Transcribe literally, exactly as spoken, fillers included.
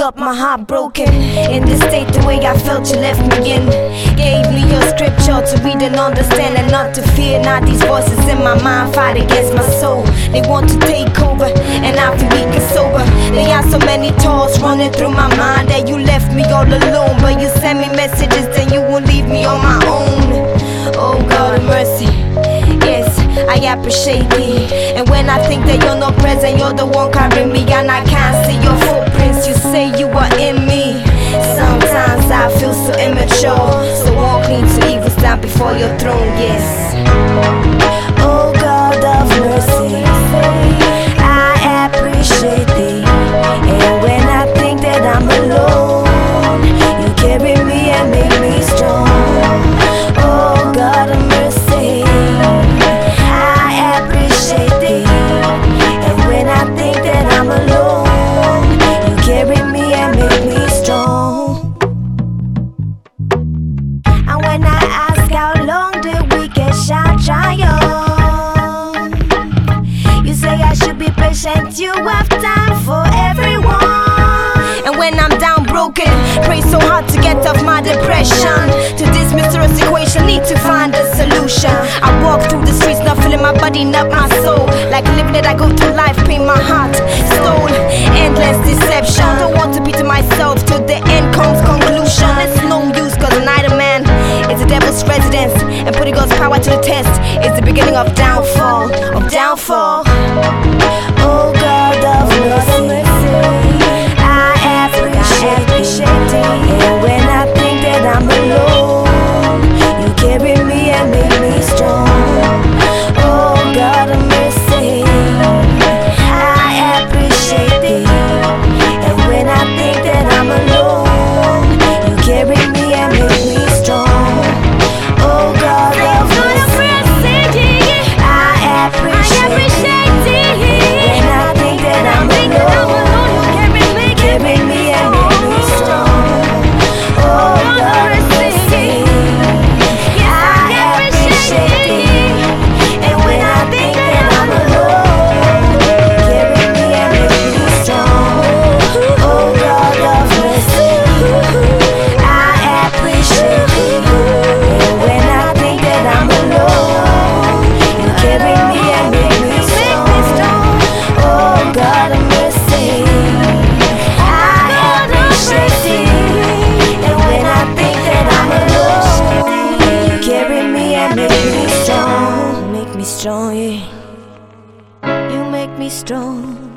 up my heart broken. In this state, the way I felt you left me in. Gave me your scripture to read and understand and not to fear. Now these voices in my mind fight against my soul. They want to take over and I feel weak and sober. They are so many thoughts running through my mind that you left me all alone. But you send me messages then you won't leave me on my own. Oh God of mercy, yes, I appreciate thee. And when I think that you're not present, you're the one carrying me, and I can't see your footprints. You say you are in me. Sometimes I feel so immature, so walk me to evil, stand before your throne, yes. Oh God of mercy, I appreciate thee. And when I think that I'm alone, you carry me and make me strong. Oh God of mercy, I appreciate thee. And when I think that I'm alone, you carry me and make me strong. And when I ask how long the wicked shall triumph, you say I should be patient, you have time for everyone. And when I'm down broken, pray so hard to get off my depression. To this mysterious equation, need to find a solution. I walk through the streets, not feeling my body, not my soul. Like living it, I go through life, pain my heart, stole. Endless deception, don't want to be to myself till the end comes conclusion. It's no use, cause neither man is the devil's residence, and putting God's power to the test is the beginning of downfall, of downfall. Oh God of mercy, I appreciate thee. And when I think that I'm alone, you carry me and make me strong. Oh God of mercy, I appreciate thee. And when I think that I'm alone, you carry me and make me strong. Oh God of mercy, I appreciate thee. When I think that I'm alone, you carry me and make me strong. Oh God of mercy, I appreciate thee. And when I think that I'm alone, you carry me and make me strong. Oh God of mercy, I appreciate thee. And when I think that I'm alone, you carry me and make me strong. Oh God of mercy, I appreciate thee. And when I think that I'm alone, you carry me and make me strong. Make me strong, yeah. You make me strong.